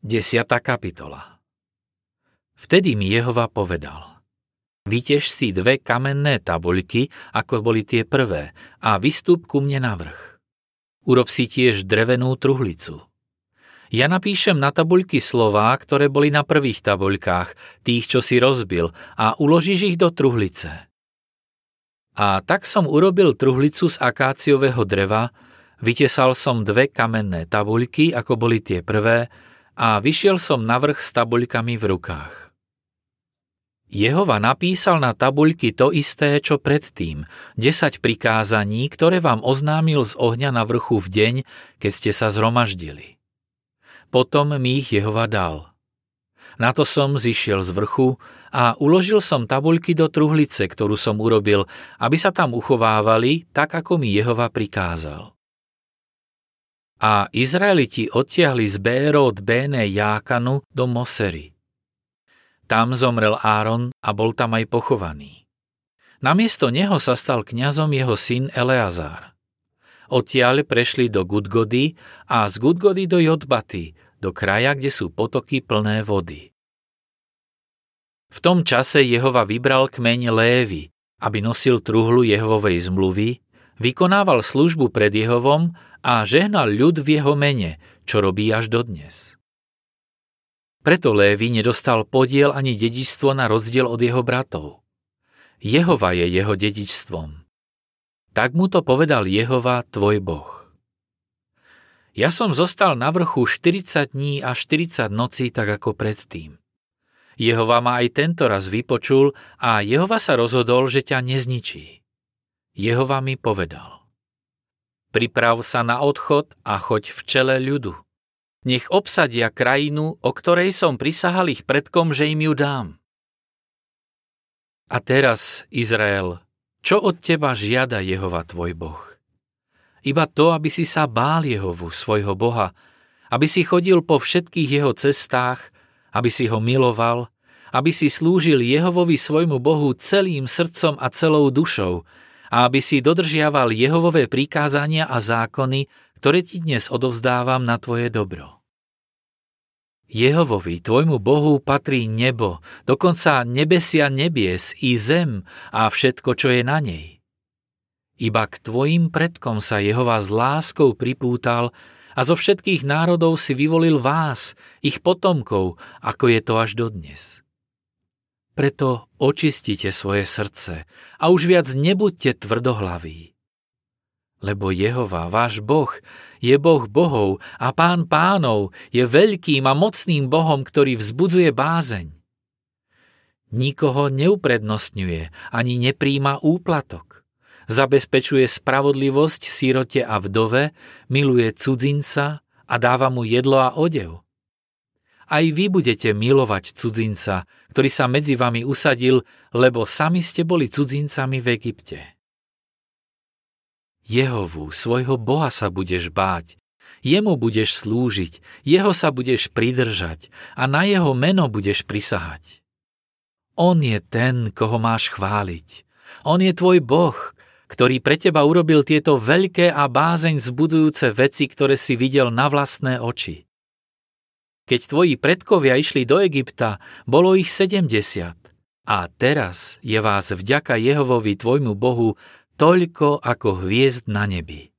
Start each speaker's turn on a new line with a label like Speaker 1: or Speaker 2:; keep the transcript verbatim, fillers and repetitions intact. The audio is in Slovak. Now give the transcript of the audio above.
Speaker 1: Desiata kapitola. Vtedy mi Jehova povedal: Vytež si dve kamenné tabuľky, ako boli tie prvé, a vystúp ku mne na vrch. Urob si tiež drevenú truhlicu. Ja napíšem na tabuľky slová, ktoré boli na prvých tabuľkách, tých, čo si rozbil, a uložíš ich do truhlice. A tak som urobil truhlicu z akáciového dreva, vytesal som dve kamenné tabuľky, ako boli tie prvé, a vyšiel som na vrch s tabuľkami v rukách. Jehova napísal na tabuľky to isté, čo predtým, desať prikázaní, ktoré vám oznámil z ohňa na vrchu v deň, keď ste sa zhromaždili. Potom mi ich Jehova dal. Na to som zišiel z vrchu a uložil som tabuľky do truhlice, ktorú som urobil, aby sa tam uchovávali, tak ako mi Jehova prikázal. A Izraeliti odtiahli z Bérót Béne Jákanu do Mosery. Tam zomrel Áron a bol tam aj pochovaný. Namiesto neho sa stal kňazom jeho syn Eleazár. Odtiaľ prešli do Gudgody a z Gudgody do Jotbaty, do kraja, kde sú potoky plné vody. V tom čase Jehova vybral kmeň Lévy, aby nosil truhlu Jehovovej zmluvy, vykonával službu pred Jehovom a žehnal ľud v jeho mene, čo robí až dodnes. Preto Lévi nedostal podiel ani dedičstvo na rozdiel od jeho bratov. Jehova je jeho dedičstvom. Tak mu to povedal Jehova, tvoj Boh. Ja som zostal na vrchu štyridsať dní a štyridsať nocí, tak ako predtým. Jehova ma aj tento raz vypočul a Jehova sa rozhodol, že ťa nezničí. Jehova mi povedal: Priprav sa na odchod a choď v čele ľudu. Nech obsadia krajinu, o ktorej som prisahal ich predkom, že im ju dám. A teraz, Izrael, čo od teba žiada Jehova tvoj Boh? Iba to, aby si sa bál Jehovu, svojho Boha, aby si chodil po všetkých jeho cestách, aby si ho miloval, aby si slúžil Jehovovi svojmu Bohu celým srdcom a celou dušou, a aby si dodržiaval Jehovové prikázania a zákony, ktoré ti dnes odovzdávam na tvoje dobro. Jehovovi, tvojmu Bohu, patrí nebo, dokonca nebesia nebies i zem a všetko, čo je na nej. Iba k tvojim predkom sa Jehova s láskou pripútal a zo všetkých národov si vyvolil vás, ich potomkov, ako je to až dodnes. Preto očistite svoje srdce a už viac nebuďte tvrdohlaví. Lebo Jehova, váš Boh, je Boh bohov a Pán pánov, je veľkým a mocným Bohom, ktorý vzbudzuje bázeň. Nikoho neuprednostňuje ani nepríjma úplatok. Zabezpečuje spravodlivosť sirote a vdove, miluje cudzinca a dáva mu jedlo a odev. Aj vy budete milovať cudzinca, ktorý sa medzi vami usadil, lebo sami ste boli cudzincami v Egypte. Jehovu, svojho Boha sa budeš báť, jemu budeš slúžiť, jeho sa budeš pridržať a na jeho meno budeš prisahať. On je ten, koho máš chváliť. On je tvoj Boh, ktorý pre teba urobil tieto veľké a bázeň vzbudzujúce veci, ktoré si videl na vlastné oči. Keď tvoji predkovia išli do Egypta, bolo ich sedemdesiat. A teraz je vás vďaka Jehovovi tvojmu Bohu toľko ako hviezd na nebi.